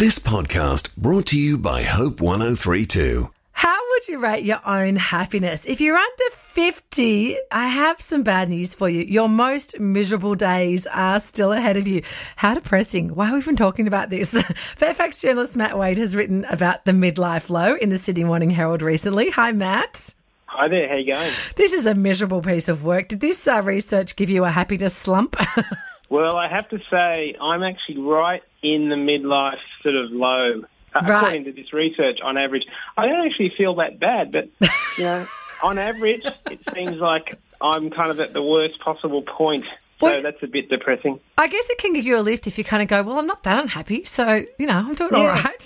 This podcast brought to you by Hope 103.2. How would you rate your own happiness? If you're under 50, I have some bad news for you. Your most miserable days are still ahead of you. How depressing. Why are we even talking about this? Fairfax journalist Matt Wade has written about the midlife low in the Sydney Morning Herald recently. Hi, Matt. Hi there, how you going? This is a miserable piece of work. Did this research give you a happiness slump? Well, I have to say I'm actually right in the midlife sort of low. According to this research, on average, I don't actually feel that bad, but, you know, on average, it seems like I'm kind of at the worst possible point. So that's a bit depressing. I guess it can give you a lift if you kind of go, well, I'm not that unhappy, so, you know, I'm doing all right.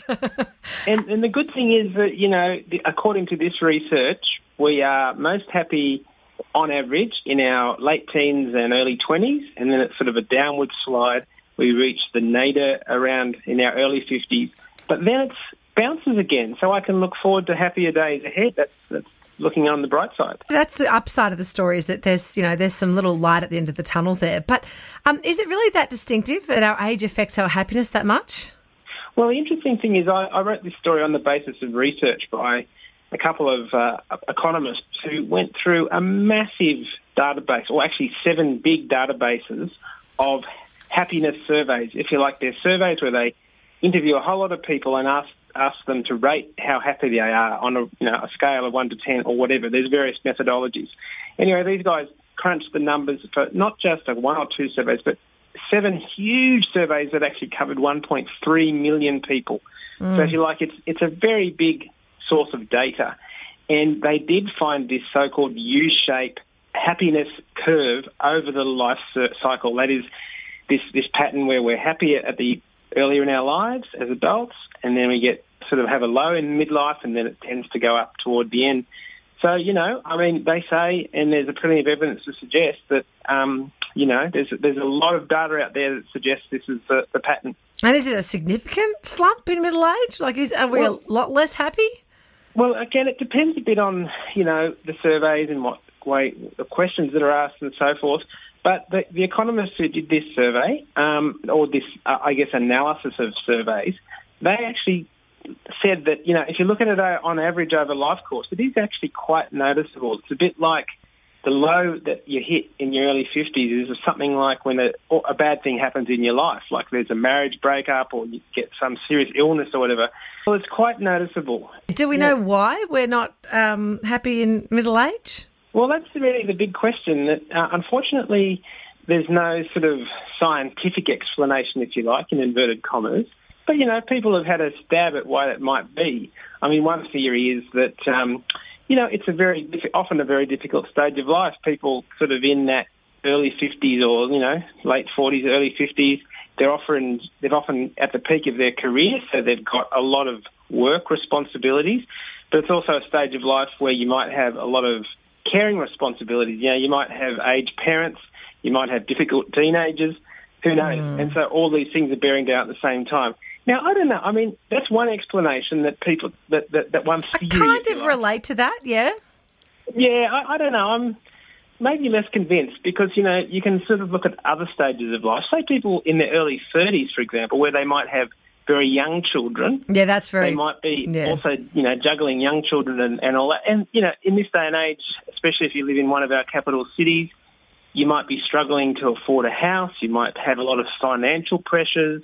and the good thing is that, you know, according to this research, we are most happy on average in our late teens and early 20s, and then it's sort of a downward slide. We reach the nadir around in our early 50s. But then it bounces again, so I can look forward to happier days ahead. That's looking on the bright side. That's the upside of the story, is that there's some little light at the end of the tunnel there. But is it really that distinctive that our age affects our happiness that much? Well, the interesting thing is I wrote this story on the basis of research by a couple of economists who went through a massive database, or actually 7 big databases of happiness surveys. If you like, they're surveys where they interview a whole lot of people and ask them to rate how happy they are on a scale of 1 to 10 or whatever. There's various methodologies. Anyway, these guys crunched the numbers for not just 1 or 2 surveys, but 7 huge surveys that actually covered 1.3 million people. So if you like, it's a very big source of data. And they did find this so-called U-shape happiness curve over the life cycle. That is this pattern where we're happy at the earlier in our lives as adults, and then we have a low in midlife, and then it tends to go up toward the end. So, you know, I mean, they say, and there's plenty of evidence to suggest that, you know, there's a lot of data out there that suggests this is the pattern. And is it a significant slump in middle age? Like, are we a lot less happy? Well, again, it depends a bit on, you know, the surveys and what way the questions that are asked and so forth. But the economists who did this survey, or this, analysis of surveys, they actually said that, you know, if you look at it on average over life course, it is actually quite noticeable. It's a bit like the low that you hit in your early 50s is something like when a bad thing happens in your life, like there's a marriage breakup or you get some serious illness or whatever. Well, it's quite noticeable. Do we know why we're not happy in middle age? Well, that's really the big question. That unfortunately, there's no sort of scientific explanation, if you like, in inverted commas. But, you know, people have had a stab at why that might be. I mean, one theory is that, you know, it's often a very difficult stage of life. People sort of in that early 50s or, you know, late 40s, early 50s, they're often at the peak of their career, so they've got a lot of work responsibilities. But it's also a stage of life where you might have a lot of caring responsibilities. You know, you might have aged parents, you might have difficult teenagers, who knows? And so all these things are bearing down at the same time. Now, I don't know. I mean, that's one explanation that people, that one theory. I kind of relate to that, yeah. Yeah, I don't know. I'm maybe less convinced because, you know, you can sort of look at other stages of life. Say people in their early 30s, for example, where they might have very young children. Yeah, that's very... They might be also, you know, juggling young children and all that. And, you know, in this day and age, especially if you live in one of our capital cities, you might be struggling to afford a house. You might have a lot of financial pressures.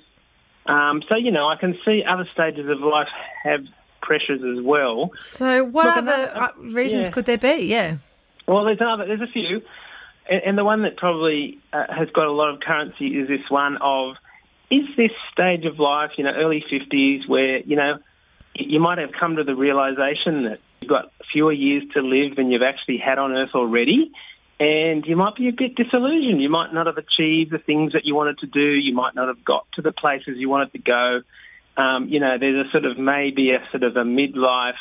So, you know, I can see other stages of life have pressures as well. So what other reasons could there be? Yeah. Well, there's a few. And the one that probably has got a lot of currency is this one of, is this stage of life, you know, early 50s, where, you know, you might have come to the realisation that you've got fewer years to live than you've actually had on Earth already, and you might be a bit disillusioned. You might not have achieved the things that you wanted to do. You might not have got to the places you wanted to go. You know, there's maybe a midlife,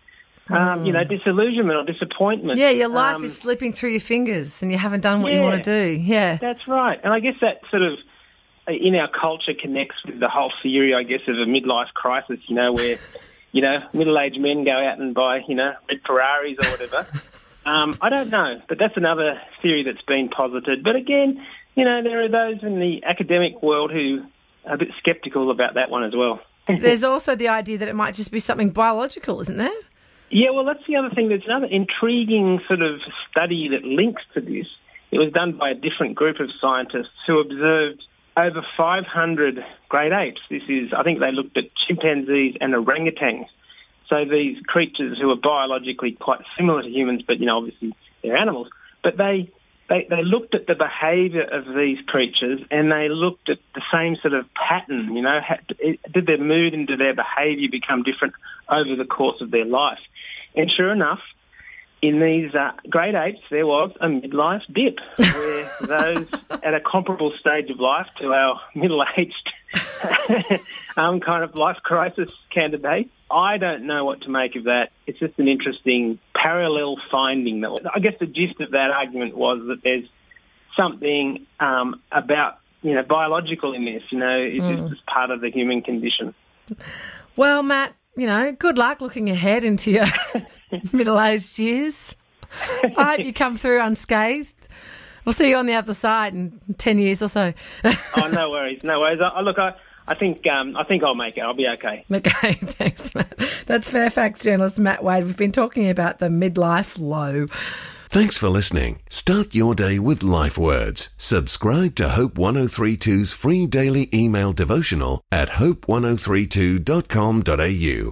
you know, disillusionment or disappointment. Yeah, your life is slipping through your fingers and you haven't done what you want to do. Yeah. That's right. And I guess that sort of, in our culture, connects with the whole theory, I guess, of a midlife crisis, you know, where, you know, middle-aged men go out and buy, you know, red Ferraris or whatever. I don't know, but that's another theory that's been posited. But again, you know, there are those in the academic world who are a bit sceptical about that one as well. There's also the idea that it might just be something biological, isn't there? Yeah, well, that's the other thing. There's another intriguing sort of study that links to this. It was done by a different group of scientists who observed over 500 great apes. I think they looked at chimpanzees and orangutans. So these creatures who are biologically quite similar to humans, but, obviously they're animals. But they looked at the behaviour of these creatures and they looked at the same sort of pattern, did their mood and did their behaviour become different over the course of their life? And sure enough, in these great apes, there was a midlife dip where those at a comparable stage of life to our middle-aged kind of life crisis candidates, I don't know what to make of that. It's just an interesting parallel finding. I guess the gist of that argument was that there's something about, biological in this, it's just part of the human condition. Well, Matt, good luck looking ahead into your middle-aged years. I hope you come through unscathed. We'll see you on the other side in 10 years or so. Oh, no worries. I think I'll make it. I'll be okay. Okay, thanks, Matt. That's Fairfax journalist Matt Wade. We've been talking about the midlife low. Thanks for listening. Start your day with Life Words. Subscribe to Hope 1032's free daily email devotional at hope1032.com.au.